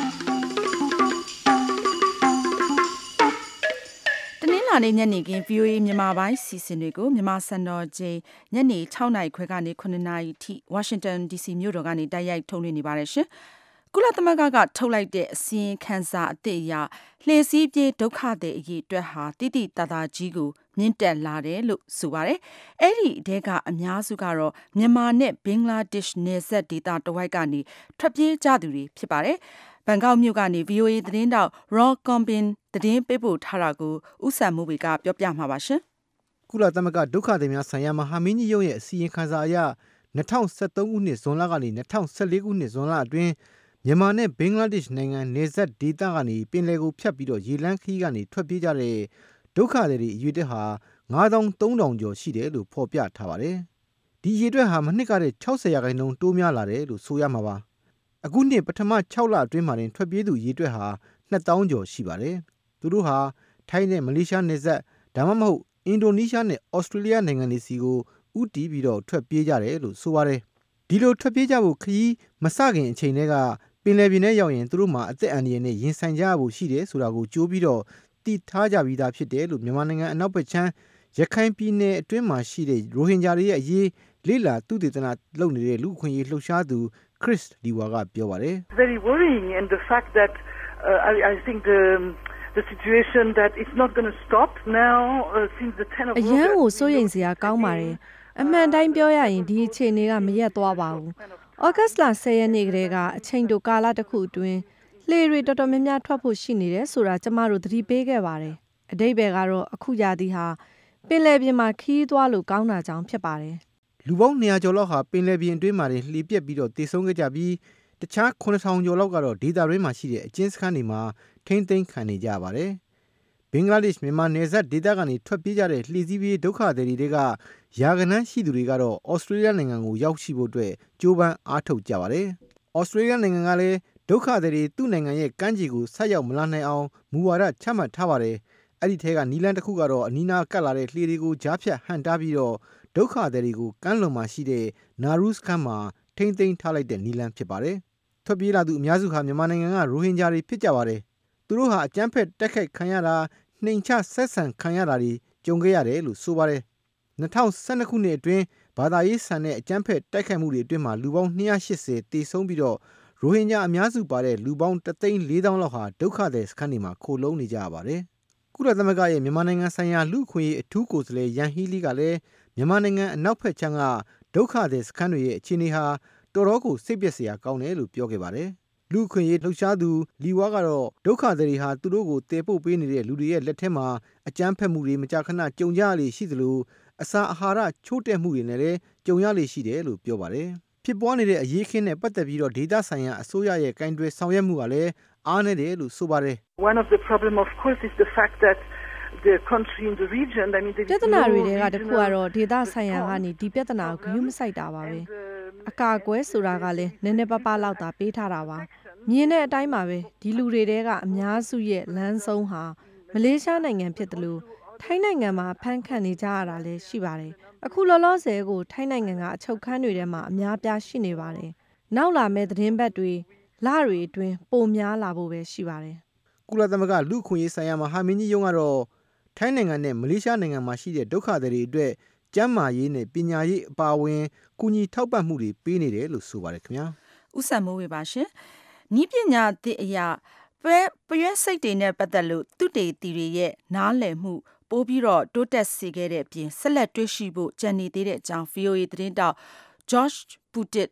[SPEAKER 2] တနင်္လာနေ့ညနေခင်း ဗီအိုအေ မြန်မာပိုင်းစီစဉ်တွေကိုမြန်မာစံတော်ချိန်ညနေ၆နာရီခွဲကနေ၇နာရီထိဝါရှင်တန် ဒီစီ မြို့တော်ကနေတိုက်ရိုက်ထုတ်လွှင့်နေပါတယ်ရှင်။ကုလသမဂ္ဂကထုတ်လိုက်တဲ့အစီရင်ခံစာအသစ်အရလှေစီးပြေးဒုက္ခသည်အရေးအတွက်ဟာတိတိတသာကြီးကိုမြင့်တက်လာတယ်လို့ဆိုပါတယ်။အဲ့ဒီအတဲကအများစုကတော့မြန်မာနဲ့ဘင်္ဂလားဒေ့ရှ်နယ်စပ်ဒေသတဝိုက်ကနေထွက်ပြေးကြသူတွေဖြစ်ပါတယ်။ဘန်ကောက်မြို့ကနေ ဗီအိုအေ သတင်းတောက် Raw Combin သတင်းပေးပို့ထားတာကိုဥဆန်မိုးဘေကပြောပြမှာပါရှင်
[SPEAKER 13] ။ကုလသမဂ္ဂဒုက္ခသည်များဆိုင်ရာမဟာမင်းကြီးရုံးရဲ့အစီရင်ခံစာအရ၂၀၁၃ခုနှစ်ဇွန်လကနေ၂၀၁၄ခုနှစ်ဇွန်လအတွင်းမြန်မာနဲ့ဘင်္ဂလားဒေ့ရှ်နိုင်ငံနယ်စပ်ဒေသကနေပင်လယ်ကိုဖြတ်ပြီးတော့ရေလမ်းခရီးကနေထွက်ပြေးကြတဲ့ဒုက္ခသည်တွေအရေးအတွက်ဟာငါးသောင်းသုံးထောင်ကျော်ရှိတယ်လို့ဖော်ပြထားပါတယ်။ဒီအရေးအတွက်ဟာမနှစ်ကတည်းက၆၀ရာခိုင်နှုန်းတိုးများလာတယ်လို့ဆိုရမှာပါ။အခုနှစ်ပထမ၆လအတွင်းမှာတင်ထွက်ပြေးသူအရေးအတွက်ဟာနှစ်သောင်းကျော်ရှိပါတယ်။သူတို့ဟာထိုင်းနဲ့မလေးရှားနယ်စပ်ဒါမှမဟုတ်အင်ဒိုနီးရှားနဲ့ဩစတြေးလျနိုင်ငံတွေစီကိုဥတီးပြီးတော့ထွက်ပြေးကြတယ်လို့ဆိုပါတယ်။ဒီလိုထွက်ပြေးကြဖို့ခရီးမစခင်အချိန်တွေကပင်လယ်ပြင်ထဲရောက်ရင်သူတို့မှာအသက်အန္တရာယ်နဲ့ရင်ဆိုင်ကြရဖို့ရှိတယ်ဆိုတာကိုကြိုးပြီးတော့တည်ထားကြပြီးသားဖြစ်တယ်လို့မြန်မာနိုင်ငံအနောက်ဘက်ခြမ်းရခိုင်ပြည်နယ်အတွင်းမှာရှိတဲ့ရိုဟင်ဂျာတွေရဲ့အရေးလေ့လာသုတေသနလုပ်နေတဲ့လူ့အခွင့်အရေးလှုပ်ရှားသူ Chris Liwa ကပြောပါတယ်
[SPEAKER 14] Very worrying in the fact that uh, I, I think the the situation that it's not going to stop now uh, since the tenth of August
[SPEAKER 12] အရန်ကိုစိုးရိမ်စရာကောင်းပါတယ်အမှန်တိုင်းပြောရရင်ဒီအခြေအနေကမရက်သွားပါဘူးဩဂတ်စ်လဆယ်ရက်နေ့ကတည်းကအချိန်တိုကာလတစ်ခုအတွင်းလှေတွေတော်တော်များများထွက်ဖို့ရှိနေတယ်ဆိုတာကျမတို့သတိပေးခဲ့ပါတယ်အတိတ်ဘယ်ကတော့အခုရာသီဟာပင်လယ်ပြင်မှာခီးသွားလို့ကောင်းတာကြောင့်ဖြစ်ပါတယ်
[SPEAKER 13] လူပေါင်း၂ရာကျော်လောက်ဟာပင်လယ်ပြင်အတွင်းမှာလှေပြက်ပြီးတော့တေဆုံးခဲ့ကြပြီးတခြားခုနှစ်ထောင်ကျော်လောက်ကတော့ဒေသတွင်းမှာရှိတဲ့အကျဉ်းစခန်းတွေမှာထိမ့်သိမ်းခံနေကြပါတယ်ဘင်္ဂလားဒေ့ရှ်မြန်မာနယ်စပ်ဒေသကနေထွက်ပြေးကြတဲ့လှေစီးပြေးဒုက္ခသည်တွေကရာဂဏန်းရှိသူတွေကတော့ဩစတြေးလျနိုင်ငံကိုရောက်ရှိဖို့အတွက်ကြိုးပမ်းအားထုတ်ကြပါတယ်။ဩစတြေးလျနိုင်ငံကလည်းဒုက္ခသည်တွေသူ့နိုင်ငံရဲ့ကမ်းခြေကိုဆက်ရောက်မလာနိုင်အောင်မူဝါဒချမှတ်ထားပါတယ်။အဲ့ဒီထဲကနီလန်တစ်ခုကတော့အနီးနားကပ်လာတဲ့လှေတွေကိုကြားဖြတ်ဟန်တားပြီးတော့ဒုက္ခသည်တွေကိုကမ်းလွန်မှာရှိတဲ့နာရူးစခန်းမှာထိမ့်သိမ်းထားလိုက်တဲ့နီလန်ဖြစ်ပါတယ်။ထွက်ပြေးလာသူအများစုဟာမြန်မာနိုင်ငံကရိုဟင်ဂျာတွေဖြစ်ကြပါတယ်။သူတို့ဟာအကြမ်းဖက်တိုက်ခိုက်ခံရတာနှိမ်ချဆက်ဆံခံရတာတွေကြုံခဲ့ရတယ်လို့ဆိုပါတယ်၂၀၁၂ခုနှစ်အတွင်းဘာသာရေးဆန်တဲ့အကြမ်းဖက်တိုက်ခိုက်မှုတွေအတွင်းမှာလူပေါင်း၂၈၀တေဆုံးပြီးတော့ရိုဟင်ဂျာအများစုပါတဲ့လူပေါင်းတစ်သိန်းလေးသောင်းလောက်ဟာဒုက္ခသည်စခန်းတွေမှာခိုလုံနေကြရပါတယ်။ကုလသမဂ္ဂရဲ့မြန်မာနိုင်ငံဆိုင်ရာလူ့အခွင့်အရေးအထူးကိုယ်စားလှယ်ရန်ဟီလီကလည်းမြန်မာနိုင်ငံအနောက်ဘက်ခြမ်းကဒုက္ခသည်စခန်းတွေရဲ့အခြေအနေဟာတော်တော်ကိုစိတ်ပျက်စရာကောင်းတယ်လို့ပြောခဲ့ပါတယ်။လူ့အခွင့်အရေးလှုပ်ရှားသူလီဝါကတော့ဒုက္ခသည်တွေဟာသူတို့ကိုတည်ပို့ပေးနေတဲ့လူတွေရဲ့လက်ထက်မှာအကြမ်းဖက်မှုတွေမကြာခဏကြုံကြရလေရှိသလိုအစာအာဟာရချိုးတက်မှုတွေနဲ့လည်းကြုံရလေရှိတယ်လို့ပြောပါတယ်။ဖြစ်ပွားနေတဲ့အရေးခင်းနဲ့ပတ်သက်ပြီးတော့ဒေသဆိုင်ရာအစိုးရရဲ့ကင်တွယ်ဆောင်ရွက်မှုကလည်းအားနည်းတယ်လို့ဆိုပါတယ်။
[SPEAKER 14] One of the problem of course is the fact that the country in the region I mean the
[SPEAKER 12] ပြဿနာတွေကတခုကတော့ဒေသဆိုင်ရာကနေဒီပြဿနာကိုဂရုမစိုက်တာပါပဲ။အကာအကွယ်ဆိုတာကလည်းနည်းနည်းပါးပါးလောက်သာပေးထားတာပါ။မြင်တဲ့အတိုင်းပါပဲဒီလူတွေတဲကအများစုရဲ့လမ်းဆုံးဟာမလေးရှားနိုင်ငံဖြစ်တယ်လို့ထိုင်းနိုင်ငံမှာဖမ်းခံနေကြရတာလည်းရှိပါတယ်။အခုလောလောဆယ်ကိုထိုင်းနိုင်ငံကအချုပ်ခန်းတွေထဲမှာအများပြားရှိနေပါတယ်။နောက်လာမယ့်သတင်းပတ်တွေလတွေအတွင်းပိုများလာဖို့ပဲရှိပါတယ်
[SPEAKER 13] ။ကုလသမဂ္ဂလူ့အခွင့်အရေးဆိုင်ရာမဟာမင်းကြီးရုံးကတော့ထိုင်းနိုင်ငံနဲ့မလေးရှားနိုင်ငံမှာရှိတဲ့ဒုက္ခသည်တွေအတွက်ကျန်းမာရေးနဲ့ပညာရေးအပါအဝင်ကူညီထောက်ပံ့မှုတွေပေးနေတယ်လို့ဆိုပါတယ်ခင်ဗျာ
[SPEAKER 2] ။ဥဆန်မိုးဝေပါရှင်။ဤပညာသစ်အရာပဲပရွက်စိတ်တွေနဲ့ပတ်သက်လို့သူတေတီတွေရဲ့နားလည်မှုပိုးပြီးတော့တိုးတက်စေခဲ့တဲ့အပြင်ဆက်လက်တွေ့ရှိဖို့ကြံနေသေးတဲ့အကြောင်း ဗီအိုအေ သတင်းတောက် Josh Putit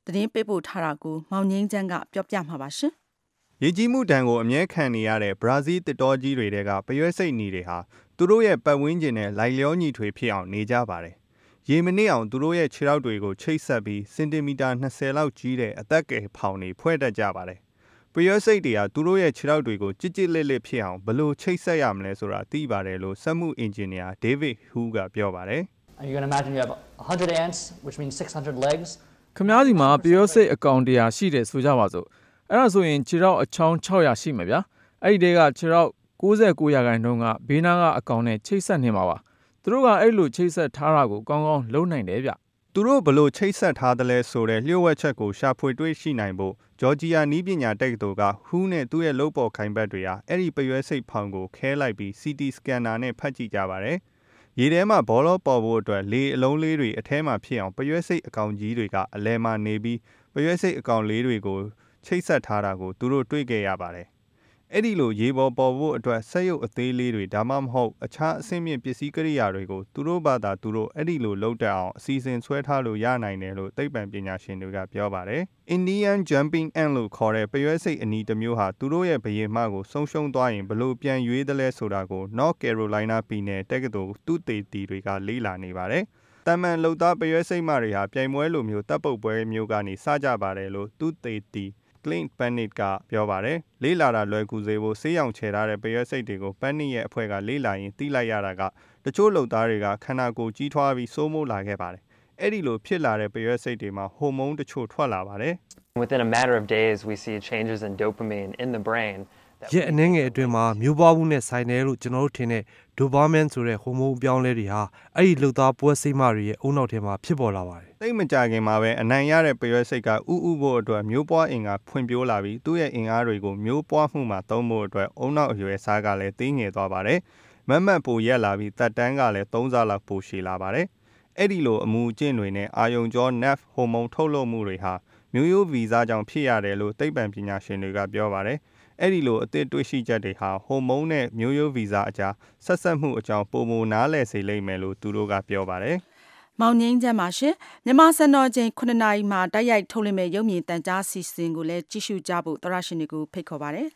[SPEAKER 2] သတင်းပေးပို့ထားတာကိုမောင်ငင်းချမ်းကပြောပြမှာပါရှင်
[SPEAKER 15] ရေကြီးမှုတံကိုအမြဲခံနေရတဲ့ဘရာဇီးတစ်တော်ကြီးတွေကပရွေးစိတ်နီတွေဟာသူတို့ရဲ့ပတ်ဝန်းကျင်နဲ့လိုက်လျောညီထွေဖြစ်အောင်နေကြပါတယ်။ရေမနစ်အောင်သူတို့ရဲ့ခြေထောက်တွေကိုချိတ်ဆက်ပြီးစင်တီမီတာ၂၀လောက်ကြီးတဲ့အသက်ကယ်ဖောင်တွေဖွဲ့တတ်ကြပါတယ်။ပရွေးစိတ်တွေကသူတို့ရဲ့ခြေထောက်တွေကိုကြစ်ကြစ်လက်လက်ဖြစ်အောင်ဘယ်လိုချိတ်ဆက်ရမလဲဆိုတာသိပါတယ်လို့စက်မှုအင်ဂျင်နီယာ David Hu ကပြောပါတယ်။
[SPEAKER 16] You can imagine you have one hundred ants, which means six hundred legs.
[SPEAKER 17] ခမားစီမှာပျောစိတ်အကောင်တရာရှိတယ်ဆိုကြပါစို့အဲ့ဒါဆိုရင်ခြေထောက်အချောင်း၆၀၀ရှိမှာဗျာအဲ့ဒီတဲကခြေထောက်၉၉ရာခိုင်နှုန်းကဘေးနားကအကောင်နဲ့ချိတ်ဆက်နေမှာပါသူတို့ကအဲ့လိုချိတ်ဆက်ထားတာကိုကောင်းကောင်းလုပ်နိုင်တယ်ဗျ
[SPEAKER 15] သူတို့ဘလို့ချိတ်ဆက်ထားတယ်လဲဆိုတဲ့လျှို့ဝှက်ချက်ကိုရှာဖွေတွေ့ရှိနိုင်ဖို့ဂျော်ဂျီယာနီးပညာတက္ကသိုလ်ကဟူးနဲ့သူ့ရဲ့လုပ်ပေါ်ခိုင်ဘတ်တွေဟာအဲ့ဒီပရွဲစိတ်ဖောင်ကိုခဲလိုက်ပြီး စီ တီ scanner နဲ့ဖတ်ကြည့်ကြပါတယ်ရေထဲမှာဘောလုံးပေါ်ဖို့အတွက်လေအလုံးလေးတွေအထဲမှာဖြစ်အောင်ပရွဲစိတ်အကောင်ကြီးတွေကအလဲမှာနေပြီးပရွဲစိတ်အကောင်လေးတွေကိုချိတ်ဆက်ထားတာကိုသူတို့တွေ့ခဲ့ရပါတယ်။အဲ့ဒီလိုရေပေါ်ပေါ်ဖို့အတွက်ဆက်ရုပ်အသေးလေးတွေဒါမှမဟုတ်အခြားအဆင့်မြင့်ပစ္စည်းကိရိယာတွေကိုသူတို့ဘာသာသူတို့အဲ့ဒီလိုလုပ်တတ်အောင်အစီအစဉ်ဆွဲထားလို့ရနိုင်တယ်လို့သိပ္ပံပညာရှင်တွေကပြောပါတယ်။ Indian jumping ant လို့ခေါ်တဲ့ပရွဲစိတ်အနီတစ်မျိုးဟာသူတို့ရဲ့ဘရင်မကိုဆုံးရှုံးသွားရင်ဘလို့ပြန်ရွေးသလဲဆိုတာကို North Carolina ပြည်နယ်တက္ကသိုလ်သူတေသီတွေကလေ့လာနေပါတယ်။တမန်လှုပ်သားပရွဲစိတ်မတွေဟာပြိုင်ပွဲလိုမျိုးတပ်ပုတ်ပွဲမျိုးကနေစကြပါတယ်လို့သူတေသီClint Panic ကပြောပါတယ်လေးလာတာလွယ်ကူစေဖို့ဆေးရောင်ချယ်ထားတဲ့ပရွဲစိတ်တွေကို Panic ရဲ့အဖွဲ့ကလေးလာရင်တီးလိုက်ရတာကတချို့လုံသားတွေကခန္ဓာကိုယ်ကြီးထွားပြီးစိုးမိုးလာခဲ့ပါတယ်အဲ့ဒီလိုဖြစ်လာတဲ့ပရွဲစိတ်တွေမှာဟော်မုန်းတချို့ထွက်လာပါတယ်
[SPEAKER 18] Within a matter of days we see changes in dopamine in the brain
[SPEAKER 19] ရဲ့အနေငယ်အတွင်းမှာမျိုးပွားမှုနဲ့ဆိုင်တယ်လို့ကျွန်တော်တို့ထင်တဲ့ဒိုပါမင်းဆိုတဲ့ဟော်မုန်းပြောင်းလဲတွေဟာအဲ့ဒီလှုပ်သားပွဲစိတ်မတွေရဲ့အုံနောက်ထဲမှာဖြစ်ပေါ်လာပါတယ်
[SPEAKER 15] ။သိမကြခင်မှာပဲအနိုင်ရတဲ့ပရွဲစိတ်ကဥဥဖို့အတွက်မျိုးပွားအင်္ဂါဖွံ့ဖြိုးလာပြီးသူ့ရဲ့အင်္ဂါတွေကိုမျိုးပွားမှုမှာသုံးဖို့အတွက်အုံနောက်အရွယ်စားကလည်းသိငယ်သွားပါတယ်။မတ်မတ်ပိုရက်လာပြီးတက်တန်းကလည်းသုံးစားလောက်ပိုရှည်လာပါတယ်။အဲ့ဒီလိုအမူအကျင့်တွေနဲ့အာယုံကြော nerve ဟော်မုန်းထုတ်လွှတ်မှုတွေဟာမျိုးရိုးဗီဇကြောင့်ဖြစ်ရတယ်လို့သိပ္ပံပညာရှင်တွေကပြောပါတယ်။အဲ့ဒီလိုအသစ်တွေ့ရှိချက်တွေဟာဟော်မုန်းနဲ့မျိုးရိုးဗီဇအကြားဆက်ဆက်မှုအကြောင်းပုံမနားလည်စေလိမ့်မယ်လို့သူတို့ကပြောပါတယ်
[SPEAKER 2] ။မောင်ငင်းချမ်းပါရှင်မြန်မာစံတော်ချိန်ခုနှစ်နာရီမှာတိုက်ရိုက်ထုတ်လွှင့်မဲ့ရုပ်မြင်သံကြားစီစဉ်ကိုလည်းကြည့်ရှုကြဖို့သရရှင်တွေကိုဖိတ်ခေါ်ပါတယ်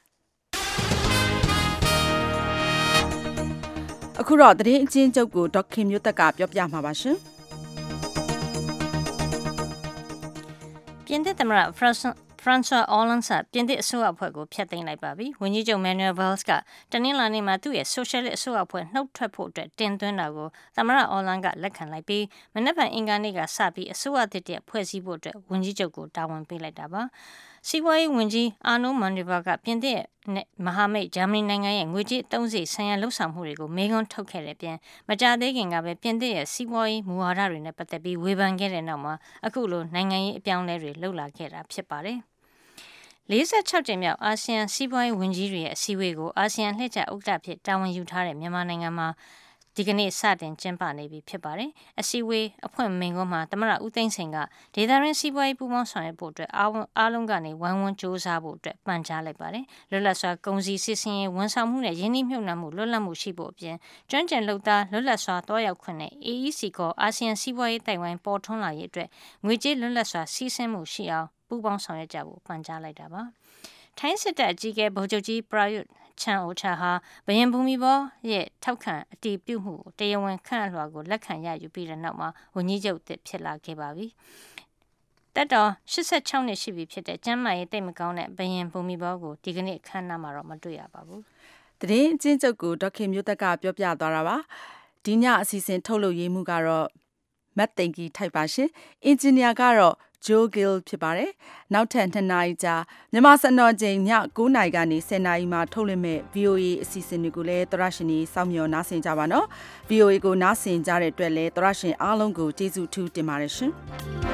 [SPEAKER 2] ။အခုတော့သတင်းအချင်းချုပ်ကိုဒေါက်ခင်မျိုးသက်ကပြောပြမှာပါရှင်။
[SPEAKER 3] ပြင်သစ်သမ္မတ François Hollande ပြင်သစ်အစိုးရအဖွဲ့ကိုဖျက်သိမ်းလိုက်ပါပြီ။ဝန်ကြီးချုပ် Manuel Valls ကတနင်္လာနေ့မှာသူ့ရဲ့ Socialist အစိုးရအဖွဲ့နှုတ်ထွက်ဖို့အတွက်တင်သွင်းတာကိုသမ္မတ Hollande ကလက်ခံလိုက်ပြီးမနက်ဖြန်အင်္ဂါနေ့ကစပြီးအစိုးရသစ်တည်းဖွဲ့စည်းဖို့အတွက်ဝန်ကြီးချုပ်ကိုတာဝန်ပေးလိုက်တာပါ။စီးပွားရေးဝန်ကြီး Arnaud Montebourg ကပြင်သစ်မဟာမိတ်ဂျာမနီနိုင်ငံရဲ့ငွေကြေးအသုံးစရိတ်ဆိုင်ရာလှုပ်ဆောင်မှုတွေကိုမေးခွန်းထုတ်ခဲ့တဲ့ပြင်မကြာသေးခင်ကပဲပြင်သစ်ရဲ့စီးပွားရေးမူဝါဒတွေနဲ့ပတ်သက်ပြီးဝေဖန်ခဲ့တဲ့နောက်မှာအခုလိုနိုင်ငံရေးအပြောင်းအလဲတွေလှုပ်လာခဲ့တာဖြစ်ပါတယ်။၄၆ကြိမ်မြောက်အာဆီယံစီးပွားရေးဝန်ကြီးတွေရဲ့အစည်းအဝေးကိုအာဆီယံလှည့်ကျဥက္ကဋ္ဌဖြစ်တာဝန်ယူထားတဲ့မြန်မာနိုင်ငံမှာဒီကနေ့စတင်ကျင်းပနေပြီဖြစ်ပါတယ်။အစည်းအဝေးအဖွင့်မိန့်ခွန်းမှာသမ္မတဦးသိန်းစိန်ကဒေသရင်းစီးပွားရေးပူးပေါင်းဆောင်ရွက်ဖို့အတွက်အားလုံးကနေဝိုင်းဝန်းကြိုးစားဖို့အတွက်ပန်ကြားလိုက်ပါတယ်။လွတ်လပ်စွာကုန်စည်စီးဆင်းရေးဝန်ဆောင်မှုနဲ့ယင်းနှိမ့်မြုပ်နှံမှုလွတ်လပ်မှုရှိဖို့အပြင်ကျွမ်းကျင်လုပ်သားလွတ်လပ်စွာတွားရောက်ခွင့်နဲ့ အေအီစီ ကအာဆီယံစီးပွားရေးတိုင်ဝမ်ပေါ်ထွန်းလာရေးအတွက်ငွေကြေးလွတ်လပ်စွာစီးဆင်းမှုရှိအောင်ပူးပေါင်းဆောင်ရွက်ကြဖို့ပန်ကြားလိုက်တာပါ။ထိုင်းစစ်တပ်အကြီးအကဲဗိုလ်ချုပ်ကြီးပရာယုတ်ချန်အိုချာဟာဘယင်ဘူမီဘောရဲ့ထောက်ခံအတည်ပြုမှုကိုတရားဝင်ခန့်အပ်လွှာကိုလက်ခံရယူပြီးတဲ့နောက်မှာဝန်ကြီးချုပ်တစ်ဖြစ်လာခဲ့ပါပြီ။တက်တော်၈၆နှစ်ရှိပြီဖြစ်တဲ့ကျမ်းမာရေးတိတ်မကောင်းတဲ့ဘယင်ဘူမီဘောကိုဒီကနေ့ခန့်အပ်မှာတော့မတွေ့ရပါဘူး
[SPEAKER 2] ။သတင်းအချင်းချုပ်ကိုဒေါက်ခင်မျိုးသက်ကပြောပြသွားတာပါ။ဒီညအစီအစဉ်ထုတ်လုပ်ရေးမှုကတော့မတ်သိန်ကြီးထိုက်ပါရှင်။အင်ဂျင်နီယာကတော့Joe Gill ဖြစ်ပါတယ်။နောက်ထပ်နှစ်နာရီကြာမြန်မာစံတော်ချိန်ည၉နာရီကနေ၁၀နာရီမှာထုတ်လွှင့်မဲ့ V O A အစီအစဉ်တွေကိုလည်းသရရှင်ကြီးစောင့်မျှော်နားဆင်ကြပါနော်။ V O A ကိုနားဆင်ကြတဲ့အတွက်လည်းသရရှင်အားလုံးကိုကျေးဇူးထူးတင်ပါတယ်ရှင်။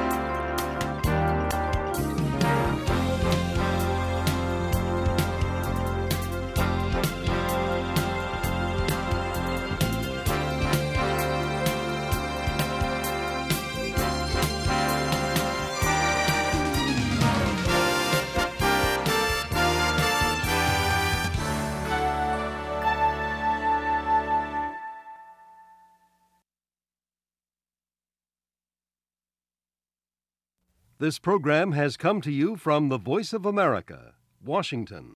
[SPEAKER 1] This program has come to you from the Voice of America, Washington.